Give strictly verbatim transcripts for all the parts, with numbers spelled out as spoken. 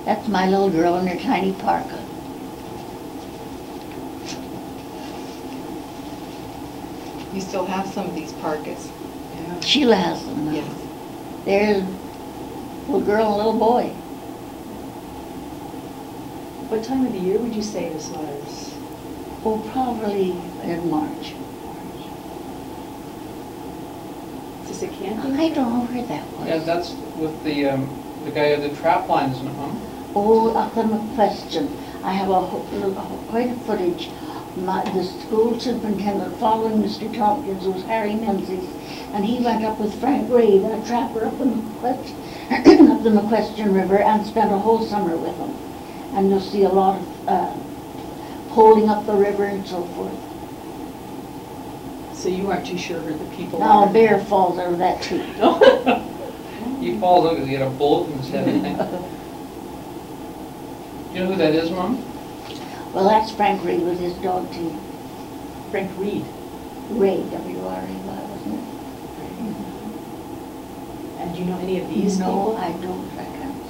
That's my little girl in her tiny parka. You still have some of these parkas. Yeah. Sheila has them now. Yes. There's a little girl and a little boy. What time of the year would you say this was? Oh, probably in March. Is this a camping? I don't know where that was. Yeah, that's with the, um, the guy of the trap lines, isn't it, Mom? Oh, up in a question. I have a, whole- a whole- quite a footage. My, the school superintendent following Mister Tompkins was Harry Menzies, and he went up with Frank Ray, that trapper up in McQuestion, up the McQuestion River, and spent a whole summer with him. And you'll see a lot of uh, poling up the river and so forth. So you aren't too sure who the people Now are? a bear falls out of that tree. He falls out because he had a bullet in his head, I think. Do you know who that is, Mom? Well, that's Frank Ray with his dog team. Frank Reed. Ray, W R A Y, wasn't it? And do you know any of these No, people? I don't. I can't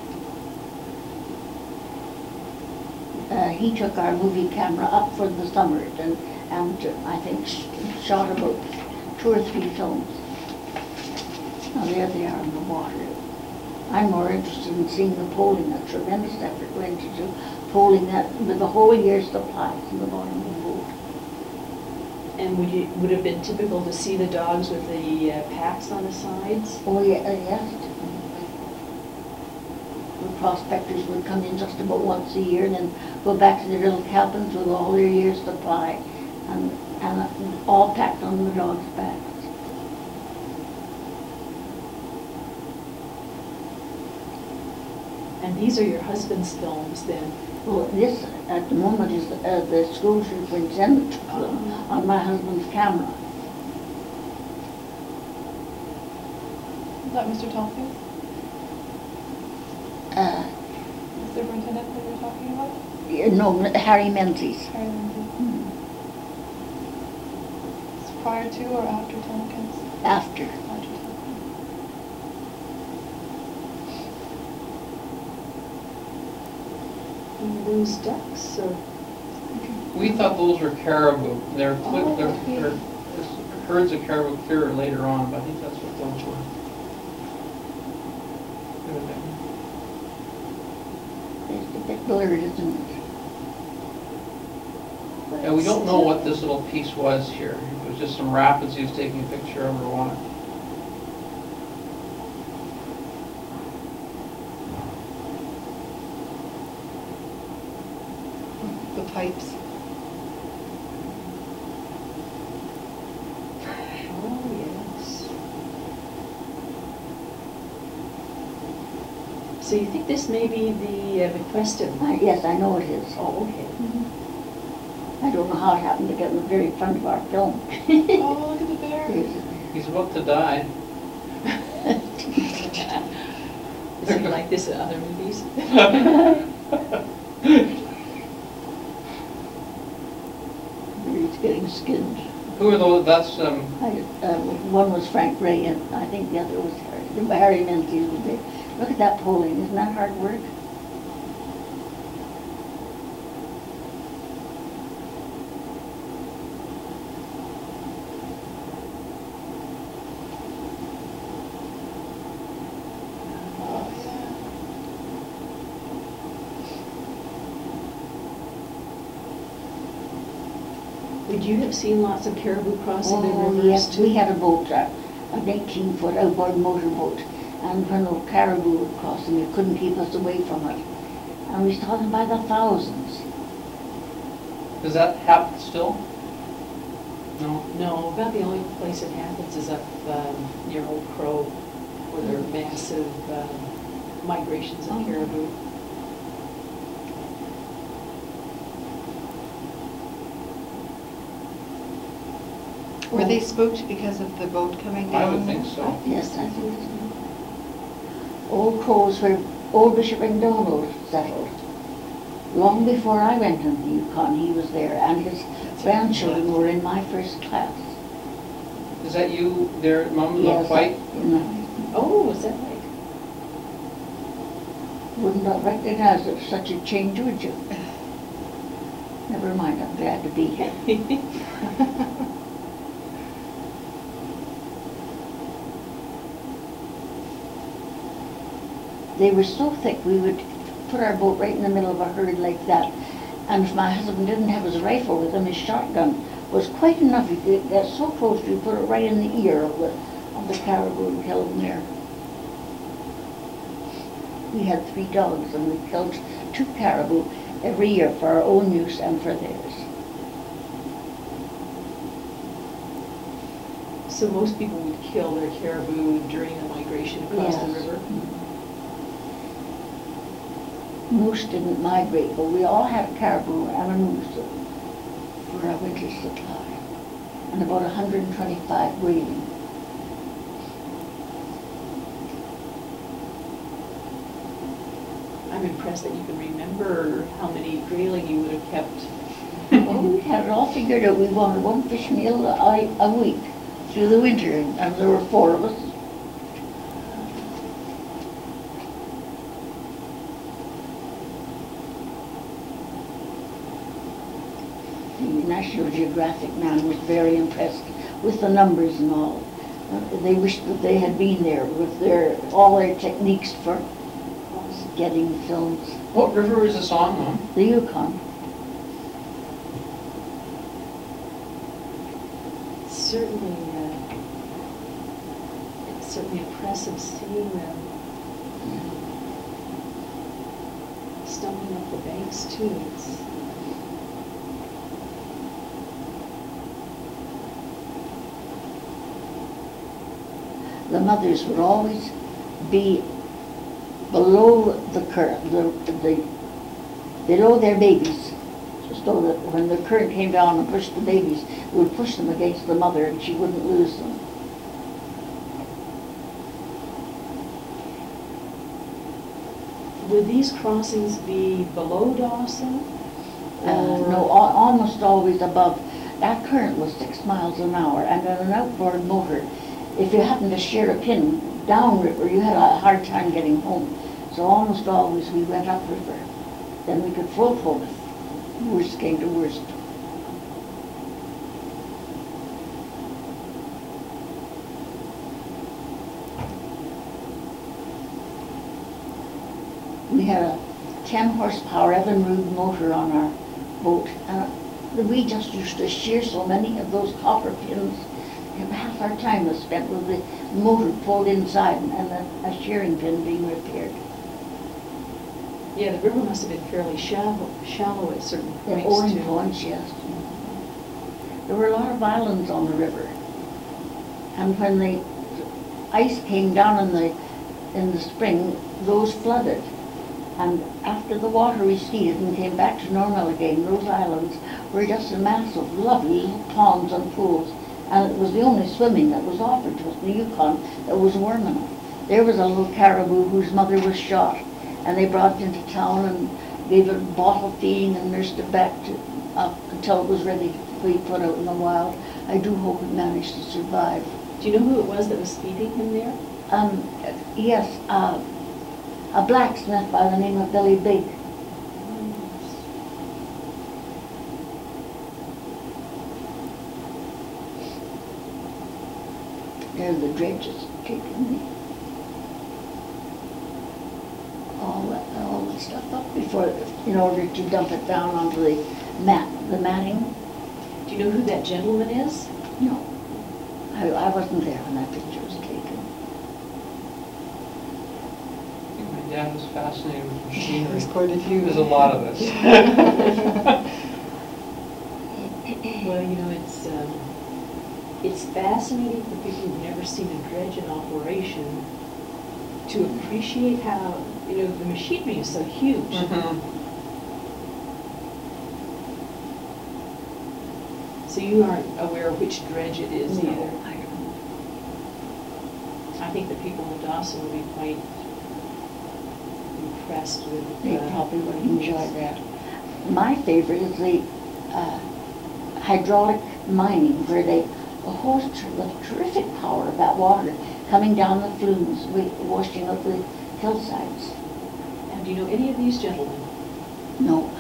see that. Uh, he took our movie camera up for the summer and, and uh, I think sh shot about two or three films. Now there they are in the water. I'm more interested in seeing the polling. A tremendous effort went into polling that with the whole year's supplies in the bottom of the boat. And would you, would it have been typical to see the dogs with the uh, packs on the sides? Oh, yeah, uh, yes. The prospectors would come in just about once a year and then go back to their little cabins with all their year's supply and, and uh, all packed on the dogs' backs. And these are your husband's films then? Well, this at the moment is uh, the school superintendent took them on my husband's camera. Is that Mister Tompkins? Uh, The superintendent that you're talking about? yeah, no, Harry Menzies. Harry Lindsay. Hmm. It's prior to or after Tompkins? After. After Tompkins. And those ducks or? We thought those were caribou. They're, cli- Oh, they're, okay. they're herds of caribou clearer later on, but I think that's what those were. It's a bit blurred, isn't it? Yeah, we don't know what this little piece was here. It was just some rapids he was taking a picture of or what. The pipes. Oh, yes. So you think this may be the uh, McQuestion? Uh, yes, I know it is. Oh, okay. I don't know how it happened to get in the very front of our film. Oh, look at the bear. He's about to die. Is it like this in other movies? He's getting skinned. Who are those? That's, um, I, uh, one was Frank Ray, and I think the other was Harry, Harry Menzies was there. Look at that polling, isn't that hard work? Oh, yeah. Would you have seen lots of caribou crossing the Oh, rivers yes, too? we had a boat, uh, an eighteen foot outboard motorboat, and when the caribou were crossing, it couldn't keep us away from it. And we saw them by the thousands. does that happen still? No? No, about the only place it happens is up um, near Old Crow, where there are massive um, migrations of Oh. caribou. Were they spooked because of the boat coming I down? would think so. Yes, I think so. Old Crow's where old Bishop MacDonald settled. Long before I went into the Yukon, he was there, and his grandchildren were in my first class. Is that you there, Mum? Yes, The white? in the- Oh, is that right? Wouldn't have recognized it, such a change, would you? Never mind, I'm glad to be here. They were so thick, we would put our boat right in the middle of a herd like that. And if my husband didn't have his rifle with him, his shotgun was quite enough. He could get so close, we put it right in the ear of the, of the caribou and kill them there. We had three dogs and we killed two caribou every year for our own use and for theirs. So most people would kill their caribou during the migration across the Yes. river? Moose didn't migrate, but we all had a caribou and a moose for our winter supply. And about one hundred twenty-five breeding. I'm impressed that you can remember how many grayling you would have kept. Well, we had it all figured out. We wanted one fish meal a, a week through the winter, and, and there were four of us. The National Geographic man was very impressed with the numbers and all. Uh, they wished that they had been there with their all their techniques for getting films. What river is this on, Mom? The Yukon. Certainly, uh, it's certainly impressive seeing them stumbling up the banks too. It's, The mothers would always be below the current, the, the, below their babies, so that when the current came down and pushed the babies, it would push them against the mother and she wouldn't lose them. would these crossings be below Dawson? Uh, Or- no, al- almost always above. That current was six miles an hour, and on an outboard motor, if you happened to shear a pin downriver, you had a hard time getting home. So almost always we went upriver. Then we could float home if worst came to worst. We had a ten horsepower Evinrude motor on our boat, and we just used to shear so many of those copper pins. And half our time was spent with the motor pulled inside and a, a shearing pin being repaired. Yeah, the river must have been fairly shallow, shallow at certain At points Owen too. points, yes. There were a lot of islands on the river. And when the ice came down in the, in the spring, those flooded. And after the water receded and came back to normal again, those islands were just a mass of lovely little ponds and pools. And it was the only swimming that was offered to us in the Yukon that was warm enough. There was a little caribou whose mother was shot, and they brought it into town and gave it bottle feeding and nursed it back to, uh, until it was ready to be put out in the wild. I do hope it managed to survive. Do you know who it was that was feeding him there? Um, yes, uh, a blacksmith by the name of Billy Big. There the dredges taking the, all the, all the stuff up before, in order to dump it down onto the mat, the matting. Do you know who that gentleman is? No, I, I wasn't there when that picture was taken. I think my dad was fascinated with machinery. There's quite a few. There's a lot of this. Well, you know, it's, um, it's fascinating for people who've never seen a dredge in operation to appreciate how, you know, the machinery is so huge. Mhm. So you aren't aware of which dredge it is No, either? I don't. I think the people in Dawson will be quite impressed with. They uh, probably would enjoy that. My favorite is the uh, hydraulic mining, where they, the whole, tr- the terrific power of that water coming down the flumes, wa- washing up the hillsides. And Do you know any of these gentlemen? No.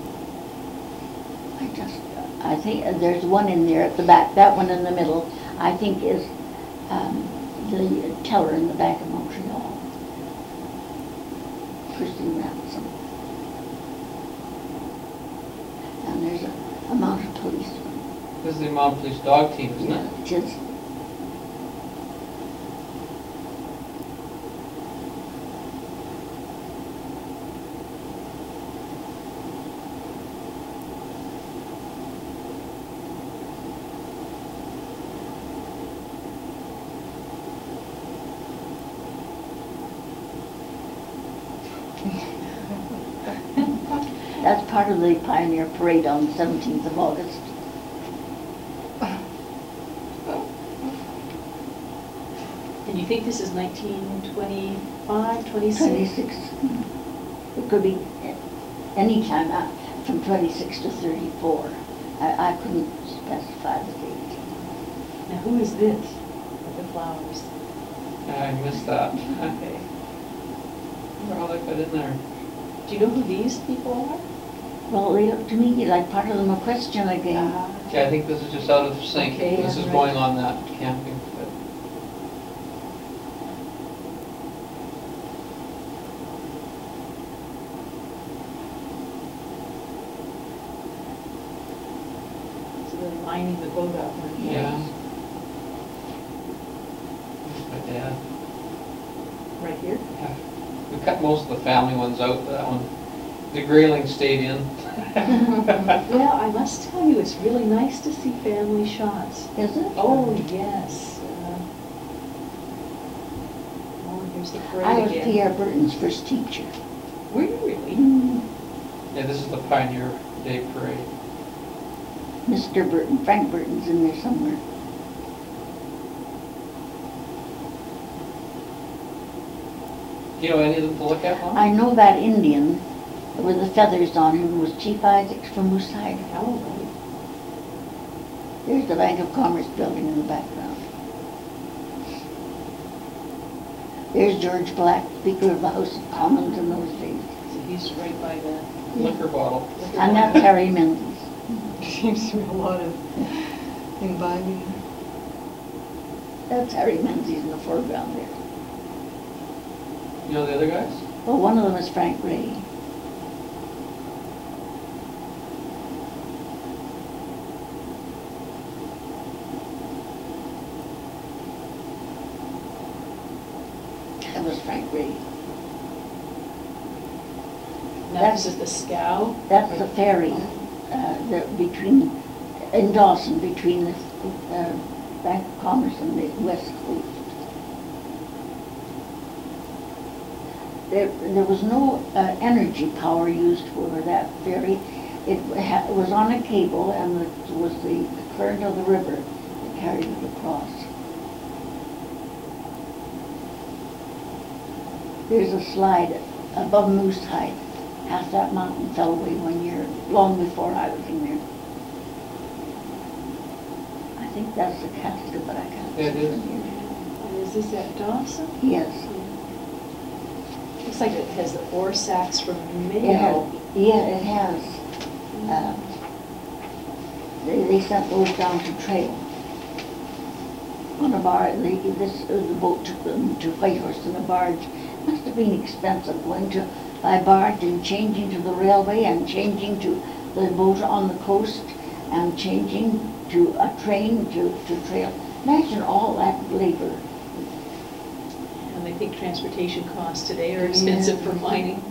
I just, I think uh, there's one in there at the back, that one in the middle, I think is um, the teller in the Bank of Montreal. Christine Ransom. And there's a, a mounted policeman. This is the Mounted Police Dog Team, isn't Yeah, it? it is. That's part of the Pioneer Parade on the seventeenth of August. And you think this is nineteen twenty-five, twenty-six? twenty-six. It could be any time uh, from twenty-six to thirty-four. I, I couldn't specify the date. Now, who is this with the flowers? I missed that. Okay. Wonder how they got in there. Do you know who these people are? Well, they look to me like part of the McQuestion again. Yeah, I think this is just out of sync. Okay, This is right. going on that camping. But So they're lining the boat up. and- yeah. There's my dad. Right here? Yeah. We cut most of the family ones out, but that one, the Grayling stayed in. Well, I must tell you, it's really nice to see family shots. Is it? Oh, yes. Uh, Oh, here's the parade I was again. Pierre Burton's first teacher. Were you really? Mm. Yeah, this is the Pioneer Day Parade. Mister Burton, Frank Burton's in there somewhere. Do you know any of them to look at, Mom? I know that Indian with the feathers on him was Chief Isaacs from Moosehide. Oh, right. There's the Bank of Commerce building in the background. There's George Black, Speaker of the House of Commons in those days. So he's right by the Liquor bottle. liquor And that's bottle. Harry Menzies. Seems to be a lot of imbibing. That's Harry Menzies in the foreground there. You know the other guys? Well, one of them is Frank Ray. That was Frank Ray. Now this is the scow. That's the ferry, uh, the, between, in Dawson, between the, uh, Bank of Commerce and the West Coast. There, there was no, uh, energy power used for that ferry. It ha- it was on a cable and it was the current of the river that carried it across. There's a slide above Moosehide. Half that mountain fell away one year, long before I was in there. I think that's the casket, but I can't see Yeah, it is. from here. And is this at Dawson? Yes. Looks like it has the ore sacks from It has, Mayo. yeah, it has. Uh, They, they sent those down to Trail. On a barge, they, this, uh, the boat took them to Whitehorse in a barge. Must have been expensive going to, by barge and changing to the railway and changing to the boat on the coast and changing to a train to, to Trail. Imagine all that labor. And they think transportation costs today are expensive Yeah. for mining.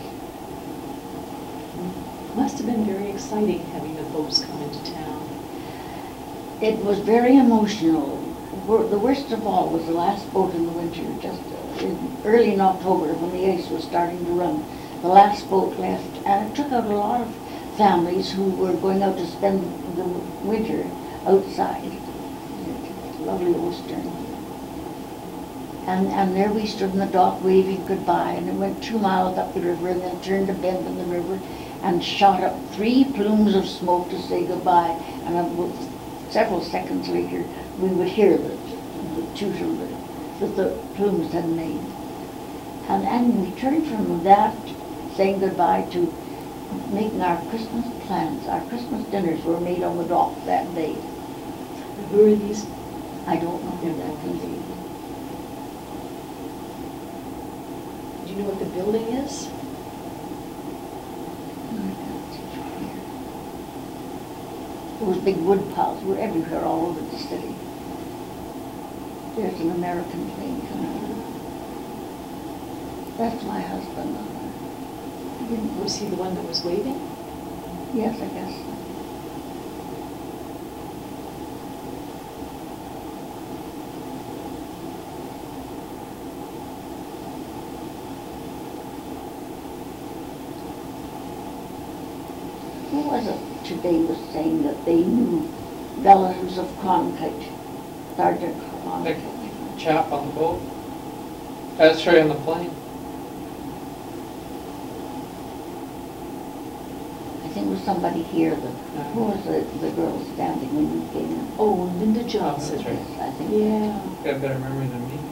Must have been very exciting having the boats come into town. It was very emotional. Wor- The worst of all was the last boat in the winter, just uh, in, early in October when the ice was starting to run. The last boat left, and it took out a lot of families who were going out to spend the winter outside. Lovely old stern. And, and there we stood in the dock waving goodbye, and it went two miles up the river and then turned a bend in the river and shot up three plumes of smoke to say goodbye. And about several seconds later, we would hear the, the toot of the, that the plumes had made. And, and we turned from that saying goodbye to making our Christmas plans. Our Christmas dinners were made on the dock that day. Who are these? I don't know who that can be. Do you know what the building is? Those big wood piles were everywhere all over the city. There's an American plane coming. That's my husband. He didn't- Was he the one that was waving? Yes, I guess. Who was it today was saying that they knew relatives of Cronkite, Sergeant The Cronkite? chap on the boat. That's sorry, on the plane. I think it was somebody here that, who was the, the girl standing when you came in? Oh, Linda Oh, Johnson. that's right. Yes, I think. Yeah. Got a better memory than me.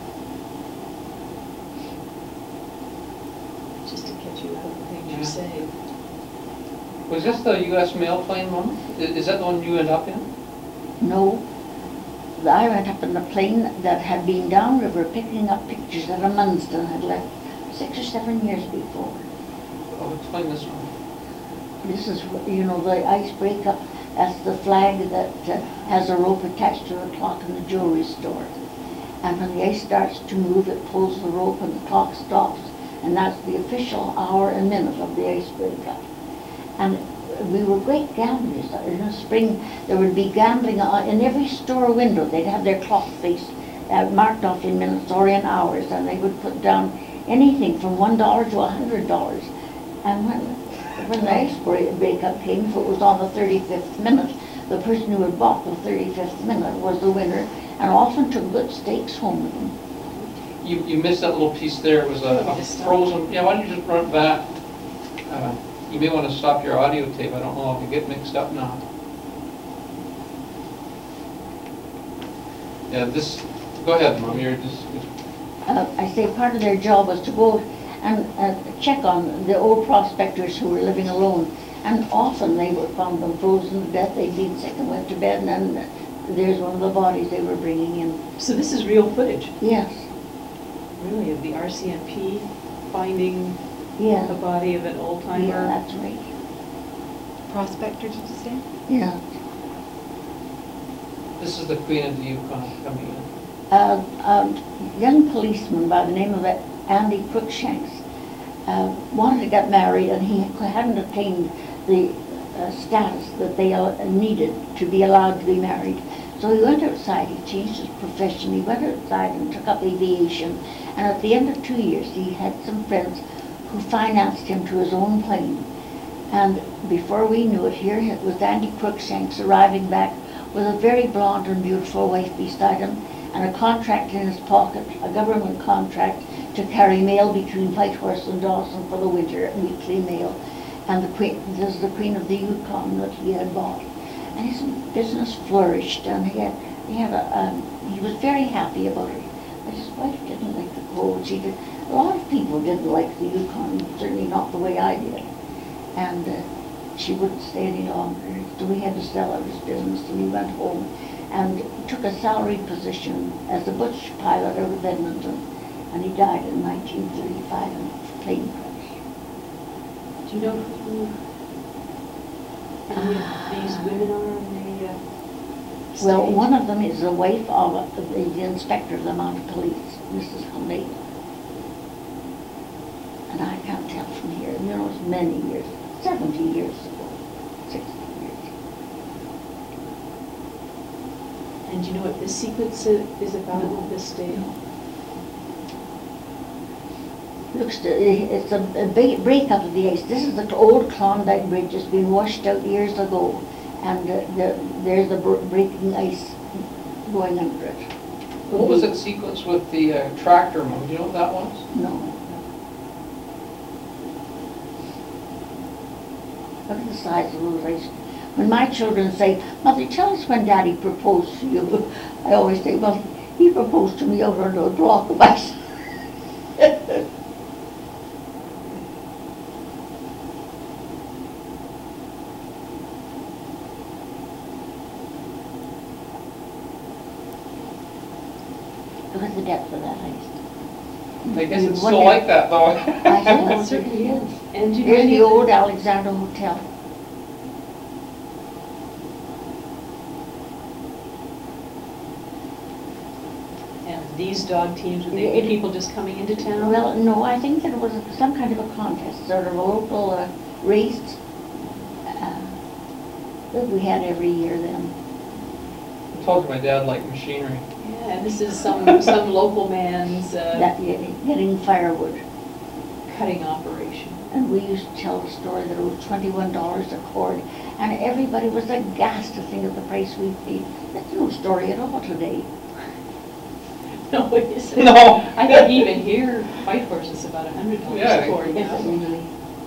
Just to catch you up on things Yeah. you say. Was this the U S mail plane, Mom? I- Is that the one you ended up in? No, I went up in the plane that had been downriver picking up pictures that a Munston had left six or seven years before. Oh, explain this one. This is, you know, the ice breakup, that's the flag that uh, has a rope attached to a clock in the jewelry store. And when the ice starts to move, it pulls the rope and the clock stops. And that's the official hour and minute of the ice breakup. And we were great gamblers. In the spring, there would be gambling uh, in every store window. They'd have their clock face uh, marked off in minutes or in hours, and they would put down anything from one dollar to a hundred dollars. And when when the ice break- breakup came, if it was on the thirty-fifth minute, the person who had bought the thirty-fifth minute was the winner, and often took good stakes home with them. You, you missed that little piece there. It was a, a frozen, yeah, why don't you just run it back? Uh, You may want to stop your audio tape. I don't know if you get mixed up now. Yeah, this, go ahead, Mom, you're just, Uh, I say part of their job was to go and uh, check on the old prospectors who were living alone. And often they were found them frozen to death. They'd been sick and went to bed, and then there's one of the bodies they were bringing in. So this is real footage, Yes, really, of the R C M P finding yeah, the body of an old yeah, timer. that's right. Prospector, did you say? Yeah. this is the Queen of the Yukon coming in. Uh, a young policeman by the name of Andy Cruikshanks uh, wanted to get married, and he hadn't attained the uh, status that they uh, needed to be allowed to be married. So he went outside, he changed his profession, he went outside and took up aviation, and at the end of two years he had some friends who financed him to his own plane. And before we knew it, here it was Andy Cruikshanks arriving back with a very blonde and beautiful wife beside him, and a contract in his pocket, a government contract to carry mail between Whitehorse and Dawson for the winter, weekly mail. And the queen, this is the Queen of the Yukon that he had bought. And his business flourished, and he had, he had a, um, he was very happy about it. But his wife didn't like the cold. She did. A lot of people didn't like the Yukon, certainly not the way I did. And uh, she wouldn't stay any longer, so we had to sell out his business, and he went home and took a salaried position as a butch pilot out of Edmonton, and he died in nineteen thirty-five in a plane crash. Do you know who any of these women are in the uh, Well, stage? one of them is the wife of the, the inspector of the Mounted Police, Missus Humney. And I can't tell from here, you know, it's many years, seventy years ago, sixty years. And do you know what this sequence i- is about at this stage? Looks to, it's a, a big breakup of the ice. This is the old Klondike Bridge. It's been washed out years ago, and uh, the, there's the br- breaking ice going under it. What was that sequence with the uh, tractor, Mom? Do you know what that was? No. Look at the size of those ice. When my children say, "Mother, tell us when Daddy proposed to you," I always say, "Well, he proposed to me over a block of ice." the depth of that ice. I guess You it's still wonder- like that though. I suppose it certainly is. is. And do you know Here's any the of old Alexander Hotel. And these dog teams, would they It- be people just coming into town? Well, no, I think that it was some kind of a contest, sort of a local uh, race uh, that we had every year then. I told you my dad liked machinery. Yeah, and this is some, some local man's uh, That, getting firewood. cutting operation. And we used to tell the story that it was twenty-one dollars a cord, and everybody was aghast to think of the price we paid. That's no story at all today. No, it isn't. No. I think even here, White Horse is about a hundred dollars Yeah, I a think cord Is now. it really?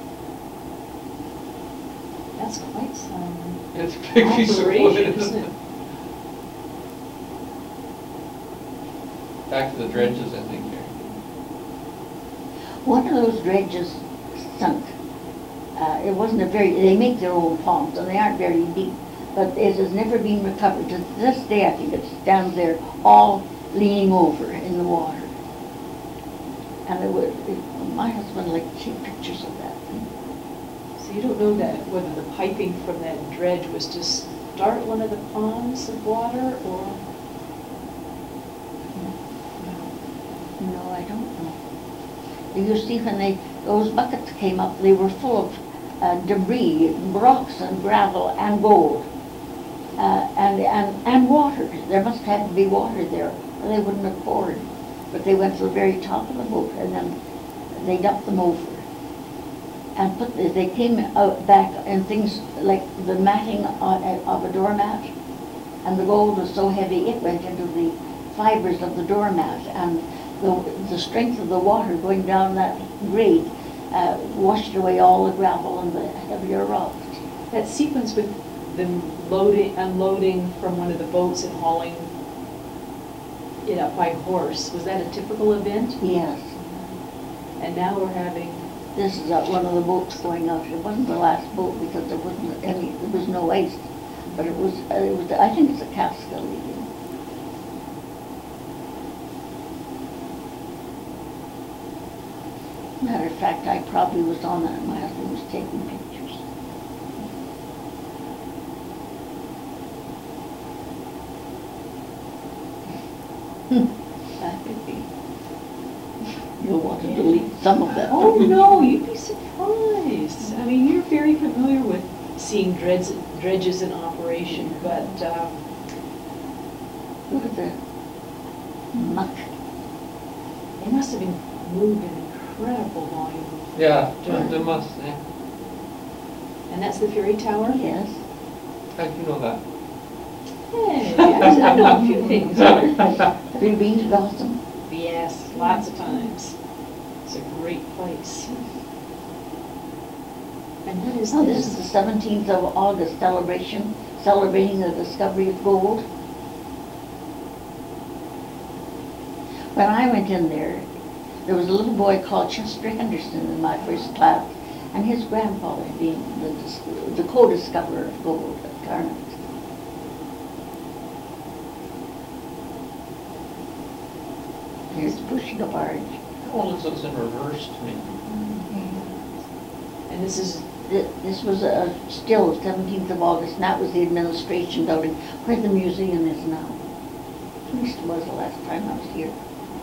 That's quite some It's a big piece of wood, operation, isn't isn't it? it? Back to the dredges, I think, here. One of those dredges sunk. Uh, it wasn't a very, they make their own ponds and they aren't very deep, but it has never been recovered. To this day, I think it stands there all leaning over in the water. And it was, it, my husband liked to take pictures of that. So you don't know that, whether the piping from that dredge was to start one of the ponds of water, or? No, I don't know. You see, when they, those buckets came up, they were full of uh, debris, rocks and gravel and gold. Uh, and, and, and water. There must have to be water there, or they wouldn't have poured. But they went to the very top of the boat and then they dumped them over. And put, the, they came out back and things like the matting on, of a doormat, and the gold was so heavy it went into the fibers of the doormat, and the, the strength of the water going down that grade uh, washed away all the gravel and the heavier rocks. That sequence with them loading, unloading from one of the boats and hauling it up by horse, was that a typical event? Yes, And now we're having, this is uh, one of the boats going out. It wasn't the last boat because there wasn't any, there was no ice, but it was, uh, it was. I think it's a Casca leaving. Matter of fact, I probably was on that. My husband was taking pictures. That could be. You'll want to delete some of that. oh no, you'd be surprised. I mean, you're very familiar with seeing dredges, dredges in operation, but uh, Look at the muck. it must have been moved in incredible volume. Yeah, they must, yeah. And that's the ferry tower? Yes. How'd you know that? Hey, I know a few things. Have you been to Gotham? Yes, lots of times. It's a great place. And what is Oh, this is this? the seventeenth of August celebration, celebrating the discovery of gold. When I went in there, there was a little boy called Chester Henderson in my first class, and his grandfather being the, dis- the co-discoverer of gold at Garnet. Here's pushing a barge. How old is this in reverse to me? And this is, Th- This was a still seventeenth of August, and that was the administration building where the museum is now. At least it was the last time I was here.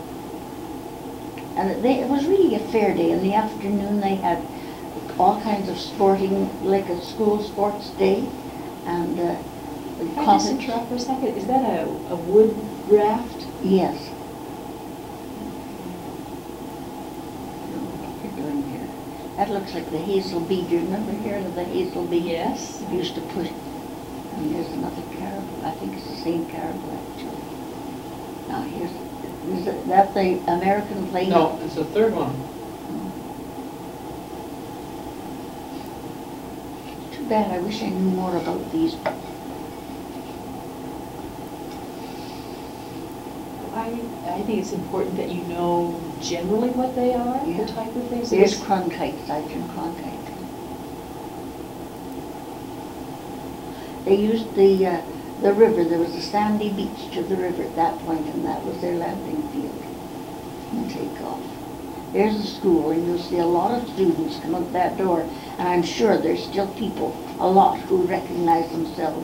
And it, they, it was really a fair day. In the afternoon, they had all kinds of sporting, like a school sports day, and uh, can I just cottage. interrupt for a second? Is that a, a wood raft? Yes. What they're doing here. That looks like the Hazel Bee. Do you remember hearing of the Hazel Bee? Yes. It used to push. And there's another caribou. I think it's the same caribou actually. Now here's, is it, that the American plane? No, it's the third one. Too bad. I wish I knew more about these. I, I think it's important that you know generally what they are, Yeah. the type of things. There's Cronkite, Sergeant Cronkite. They used the uh, the river, there was a sandy beach to the river at that point, and that was their landing field and take off. There's the school, and you'll see a lot of students come out that door, and I'm sure there's still people, a lot, who recognize themselves.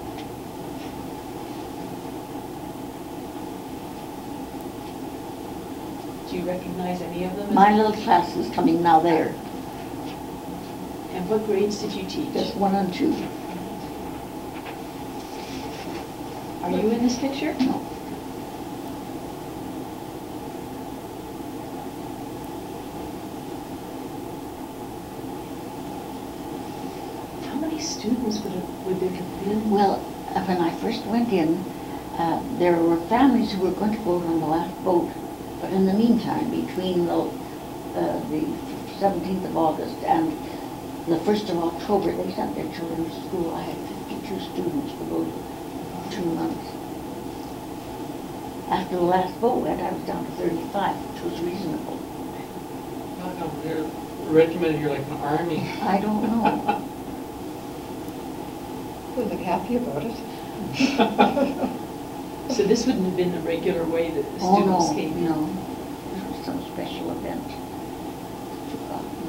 Do you recognize any of them? as- My little class is coming now there, And what grades did you teach? just one and two. Are you in this picture? No. How many students would have, would there have been? Well, uh, when I first went in, uh, there were families who were going to go on the last boat. But in the meantime, between the, uh, the seventeenth of August and the first of October, they sent their children to school. I had fifty-two students for those two months. After the last boat went, I was down to thirty-five, which was reasonable. God, no, you're regimented, you're like an army. I don't know. They look happy about it. So this wouldn't have been the regular way that the Oh, students no, came in? no. This was some special event. Forgotten.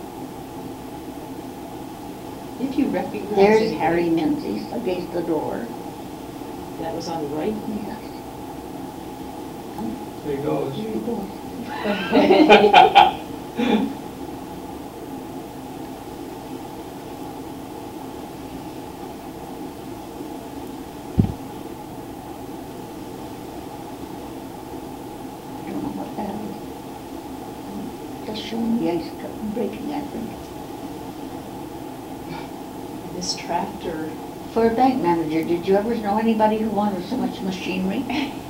If you recognize There's anybody- Harry Menzies against the door. That was on the right? Yes. There he goes. Here he goes. I don't know what that is. Just showing the ice cut breaking, I think. This tractor, For a bank manager, did you ever know anybody who wanted so much machinery?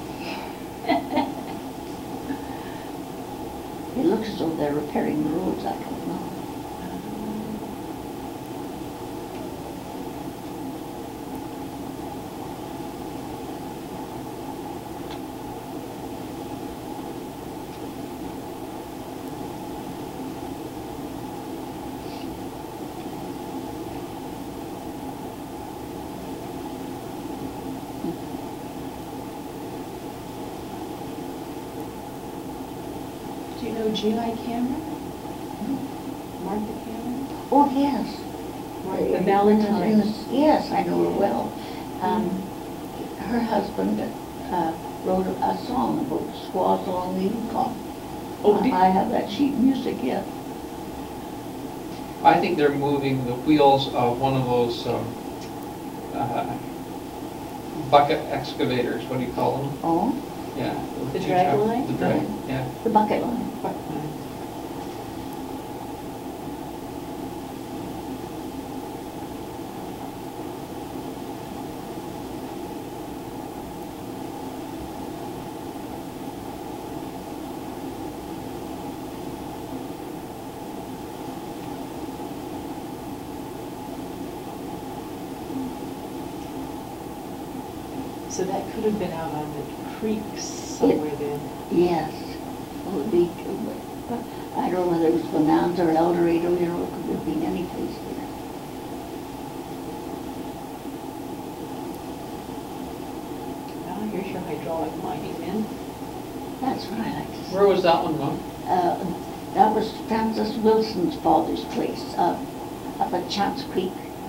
It looks as though they're repairing the roads, I don't know. do you know G I Cameron? Martha Cameron? Oh, yes. Martha Uh, Valentine. Yes, I know her well. Um, her husband uh, wrote a, a song about squaws along the Yukon. Oh, did- I have that sheet music, yeah. I think they're moving the wheels of one of those um, uh, bucket excavators, what do you call them? Oh, Yeah. The two drag truck- line? The drag, yeah. the bucket line. So that could have been out on the creek somewhere then. Yes. Oh, it'd be, I don't know whether it was Bonanza or El Dorado, you know, it could have been any place there. Now here's your hydraulic mining then. That's what I like to see. Where was that one, Mom? Uh, that was Francis Wilson's father's place, uh, up at Chance Creek.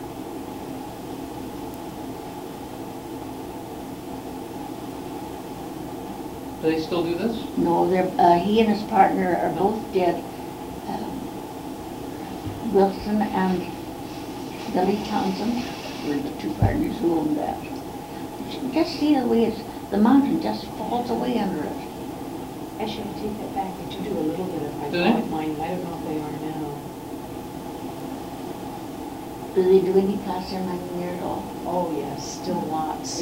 Do they still do this? No, they're, uh, he and his partner are both dead. Um, Wilson and Billy Townsend were the two partners who owned that. You can just see the way it's, the mountain just falls away under it. Actually, I take that back, they do do a little bit of Do they? hydraulic mining, I don't know if they are now. Do they do any placer mining there at all? Oh, yes, still lots.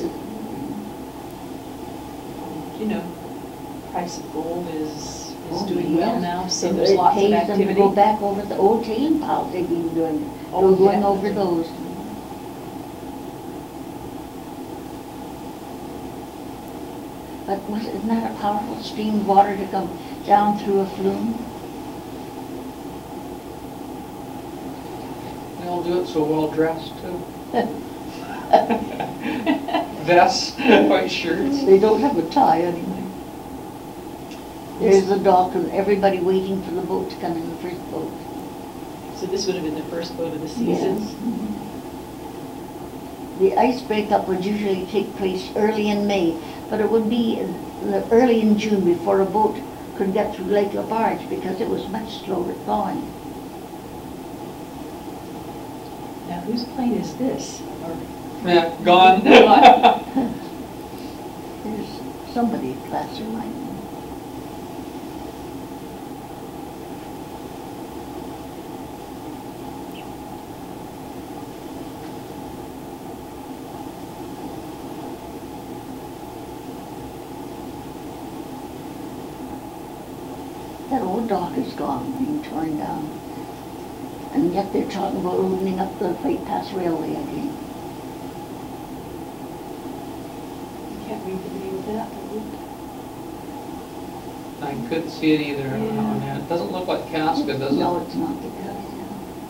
You know, price of gold is, is Oh, doing well yes. now, so It- there's it lots of pays them to activity. go back over the old tailing piles they've been doing. Oh, We're going yeah. over those. But was, isn't that a powerful stream of water to come down through a flume? They all do it so well dressed too. vests, white shirts. They don't have a tie anyway. There's the dock and everybody waiting for the boat to come in, the first boat. So this would have been the first boat of the Yes. season? The ice breakup would usually take place early in May, but it would be in the- early in June before a boat could get through Lake Labarge because it was much slower going. Now, whose plane is this? Or Yeah, gone. There's somebody class of mine. That old dock is gone, being torn down. And yet they're talking about opening up the White Pass Railway again. You can't read the name of that, but I couldn't see it either on Yeah. on there. It doesn't look like Casca, does it? No, it's not the Casca.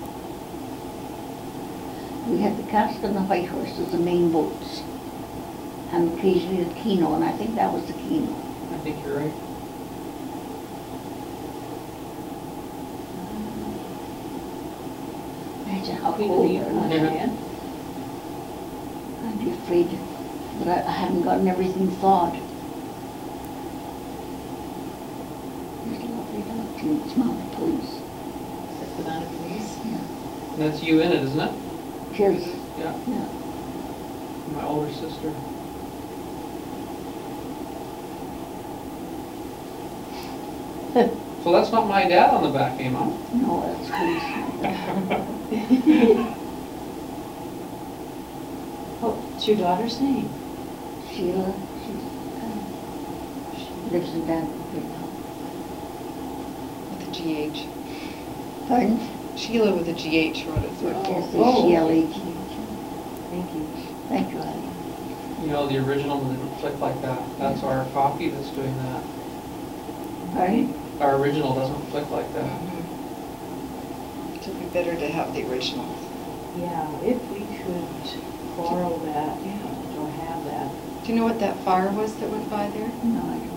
We had the Casca and the White Horse as the main boats. And occasionally the Keno, and I think that was the Keno. I think you're right. Imagine how Queen cold Anne, they're uh, not. Yeah. Anne. I'd be afraid that I I haven't gotten everything thawed. There's a lovely dog too, it's Mounted Police. Is that the Mounted Police? Yeah. That's you in it, isn't it? His, Yeah, yeah. my older sister. So that's not my dad on the back, eh, Mom? No, that's police. Oh, it's your daughter's name? Sheila, she's, uh, she lives in Danbury now. With a G H. Pardon? Sheila with a G H wrote it through. Yes, Oh. H E L A G H. Thank you. Thank you, Ally. You know, the original didn't flick like that. That's our copy that's doing that. Pardon? Our original doesn't flick like that. It would be better to have the original. Yeah, if we could borrow that, or have that. Do you know what that fire was that went by there? No, I don't.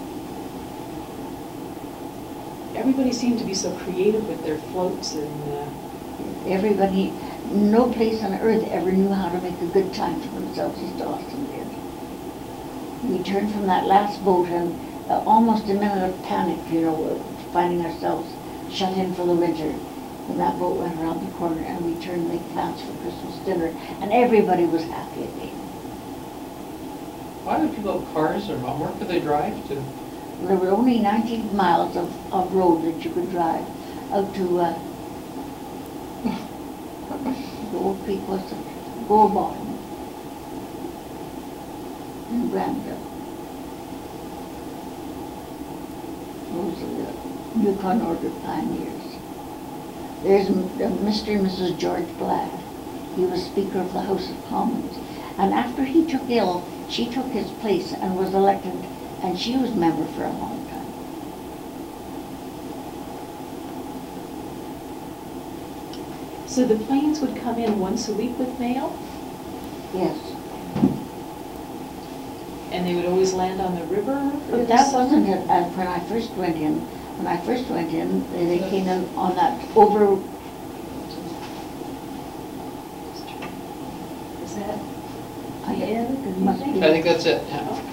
Everybody seemed to be so creative with their floats and, uh, Everybody, no place on earth ever knew how to make a good time for themselves as Dawson did. We turned from that last boat and uh, almost a minute of panic, you know, uh, finding ourselves shut in for the winter. And that boat went around the corner and we turned Lake Vance for Christmas dinner and everybody was happy again. Why do people have cars there, Mom? Where could they drive to? There were only nineteen miles of, of road that you could drive out to, uh, the old creek was the Gold Bottom in Granville. Those are the Yukon Order pioneers. There's M- uh, Mister and Missus George Black. He was Speaker of the House of Commons. And after he took ill, she took his place and was elected, and she was member for a long time. so the planes would come in once a week with mail, Yes. and they would always land on the river for the But that summer? wasn't it, uh, when I first went in. When I first went in, they they came in on that over, Is that I the end, it do you must think? be. I think that's it, yeah. Okay.